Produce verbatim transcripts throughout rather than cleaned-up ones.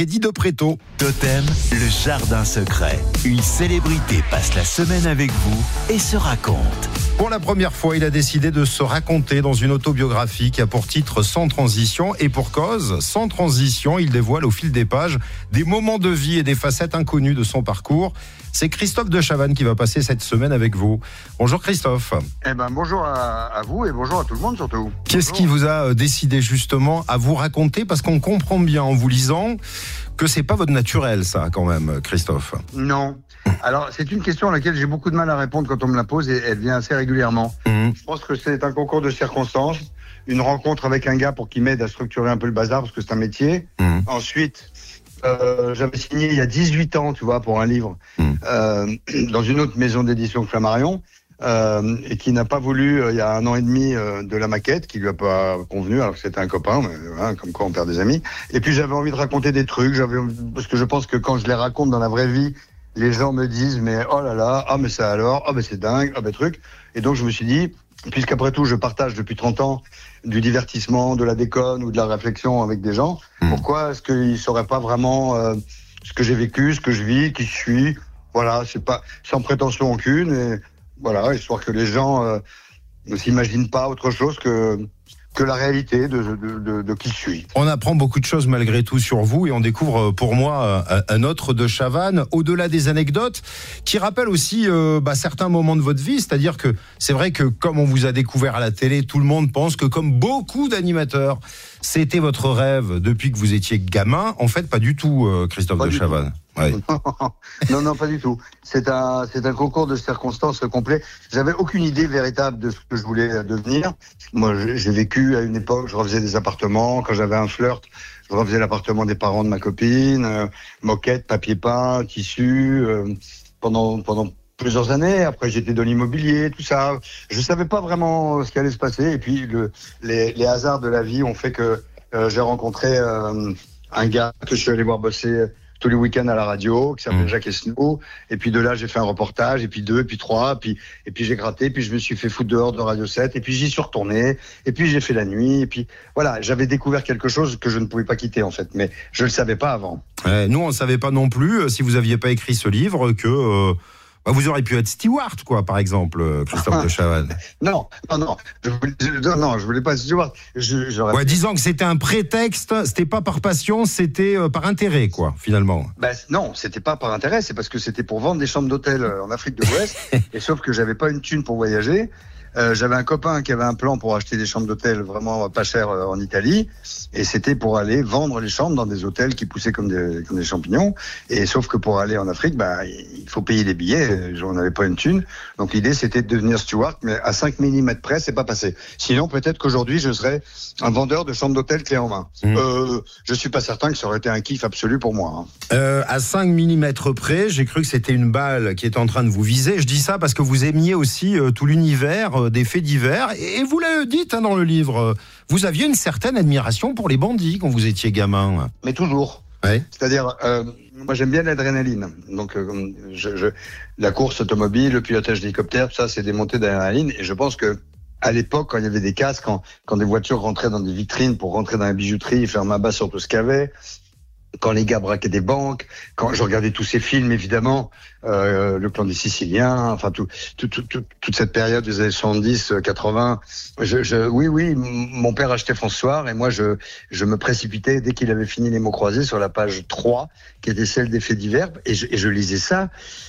Eddie de Préto. Totem, le jardin secret. Une célébrité passe la semaine avec vous et se raconte. Pour la première fois, il a décidé de se raconter dans une autobiographie qui a pour titre Sans transition. Et pour cause, Sans transition, il dévoile au fil des pages des moments de vie et des facettes inconnues de son parcours. C'est Christophe de Chavannes qui va passer cette semaine avec vous. Bonjour Christophe. Eh ben bonjour à, à vous et bonjour à tout le monde surtout. Qu'est-ce bonjour. qui vous a décidé justement à vous raconter ? Parce qu'on comprend bien en vous lisant que c'est pas votre naturel ça quand même, Christophe. Non. Alors c'est une question à laquelle j'ai beaucoup de mal à répondre quand on me la pose et elle vient assez régulièrement. Mmh. Je pense que c'est un concours de circonstances, une rencontre avec un gars pour qu'il m'aide à structurer un peu le bazar parce que c'est un métier. Mmh. Ensuite, Euh, j'avais signé il y a dix-huit ans, tu vois, pour un livre, mmh. euh, dans une autre maison d'édition que Flammarion, euh, et qui n'a pas voulu, euh, il y a un an et demi, euh, de la maquette, qui lui a pas convenu, alors que c'était un copain, mais, hein, comme quoi on perd des amis. Et puis j'avais envie de raconter des trucs, j'avais, parce que je pense que quand je les raconte dans la vraie vie, les gens me disent, mais oh là là, ah mais ça alors, ah mais c'est dingue, ah ben truc. Et donc je me suis dit, puisqu'après tout je partage depuis trente ans du divertissement, de la déconne ou de la réflexion avec des gens, mmh. pourquoi est-ce qu'ils ne sauraient pas vraiment euh, ce que j'ai vécu, ce que je vis, qui je suis, voilà, c'est pas sans prétention aucune, et voilà, histoire que les gens euh, ne s'imaginent pas autre chose que que la réalité de, de, de, de qui je suis. On apprend beaucoup de choses malgré tout sur vous et on découvre pour moi un autre de Chavannes, au-delà des anecdotes, qui rappelle aussi euh, bah, certains moments de votre vie, c'est-à-dire que c'est vrai que comme on vous a découvert à la télé, tout le monde pense que comme beaucoup d'animateurs, c'était votre rêve depuis que vous étiez gamin. En fait, pas du tout, euh, Christophe pas de Chavannes. Ouais. non, non, pas du tout. C'est un, c'est un concours de circonstances complet. J'avais aucune idée véritable de ce que je voulais devenir. Moi, j'ai vécu à une époque, je refaisais des appartements. Quand j'avais un flirt, je refaisais l'appartement des parents de ma copine, euh, moquette, papier peint, tissu, euh, pendant, pendant plusieurs années. Après, j'étais dans l'immobilier, tout ça. Je savais pas vraiment ce qui allait se passer. Et puis, le, les, les hasards de la vie ont fait que euh, j'ai rencontré euh, un gars que je suis allé voir bosser tous les week-ends à la radio, qui s'appelle mmh. Jacques Esnault. Et puis de là, j'ai fait un reportage, et puis deux, et puis trois, et puis, et puis j'ai gratté, et puis je me suis fait foutre dehors de Radio sept, et puis j'y suis retourné, et puis j'ai fait la nuit, et puis voilà, j'avais découvert quelque chose que je ne pouvais pas quitter en fait, mais je le savais pas avant. Ouais, nous, on ne savait pas non plus, si vous aviez pas écrit ce livre, que... Euh... Bah vous auriez pu être Stewart, quoi, par exemple, Christophe de Chavannes. Non, non, non, je voulais, non, non, je voulais pas être Stewart. Je, ouais, disons que c'était un prétexte, c'était pas par passion, c'était euh, par intérêt, quoi, finalement. Ben non, c'était pas par intérêt, c'est parce que c'était pour vendre des chambres d'hôtel en Afrique de l'Ouest, et sauf que j'avais pas une thune pour voyager. Euh, j'avais un copain qui avait un plan pour acheter des chambres d'hôtel vraiment pas chères euh, en Italie, et c'était pour aller vendre les chambres dans des hôtels qui poussaient comme des, comme des champignons. Et sauf que pour aller en Afrique, bah, il faut payer les billets. On n'avait pas une thune. Donc l'idée, c'était de devenir Stewart, mais à cinq millimètres près, c'est pas passé. Sinon, peut-être qu'aujourd'hui, je serais un vendeur de chambres d'hôtel clé en main. Mmh. Euh, je suis pas certain que ça aurait été un kiff absolu pour moi. Hein. Euh, à cinq millimètres près, j'ai cru que c'était une balle qui était en train de vous viser. Je dis ça parce que vous aimiez aussi euh, tout l'univers euh, des faits divers. Et vous l'avez dit hein, dans le livre, euh, vous aviez une certaine admiration pour les bandits quand vous étiez gamin. Mais toujours. Ouais. C'est-à-dire, euh, moi j'aime bien l'adrénaline. Donc, euh, je, je, la course automobile, le pilotage d'hélicoptère, tout ça, c'est des montées d'adrénaline. Et je pense que à l'époque, quand il y avait des casques, quand, quand des voitures rentraient dans des vitrines pour rentrer dans la bijouterie, faire ma base sur tout ce qu'il y avait, quand les gars braquaient des banques, quand je regardais tous ces films, évidemment, euh, le clan des Siciliens, enfin tout, tout, tout, tout, toute cette période des années soixante-dix, quatre-vingts. Je, je, oui, oui, mon père achetait François et moi je, je me précipitais dès qu'il avait fini les mots croisés sur la page trois, qui était celle des faits divers, et je, et je lisais ça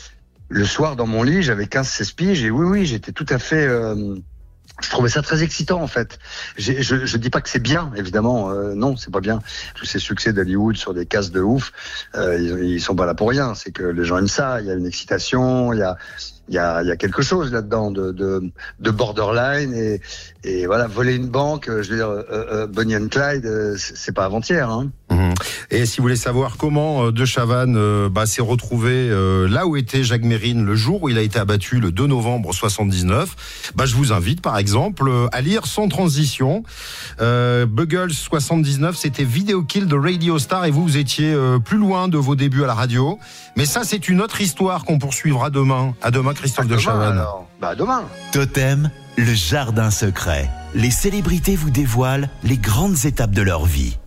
le soir dans mon lit. J'avais quinze seize piges et oui, oui, j'étais tout à fait. Euh, Je trouvais ça très excitant en fait. J'ai, je, je dis pas que c'est bien, évidemment, euh, non, c'est pas bien. Tous ces succès d'Hollywood sur des cases de ouf, euh, ils, ils sont pas là pour rien. C'est que les gens aiment ça. Il y a une excitation, il y a, il y a, il y a quelque chose là-dedans de, de, de borderline et, et voilà, voler une banque. Je veux dire, euh, euh, Bonnie and Clyde, euh, c'est pas avant-hier. Hein. Mmh. Et si vous voulez savoir comment euh, de Chavannes euh, bah, s'est retrouvé euh, là où était Jacques Mérine le jour où il a été abattu le deux novembre soixante-dix-neuf, bah, je vous invite par exemple euh, à lire Sans transition. Euh, Buggles soixante-dix-neuf, c'était Video Kill de Radio Star et vous, vous étiez euh, plus loin de vos débuts à la radio. Mais ça, c'est une autre histoire qu'on poursuivra demain. À demain, Christophe à de demain, Chavannes. Alors. Bah, à demain. Totem, le jardin secret. Les célébrités vous dévoilent les grandes étapes de leur vie.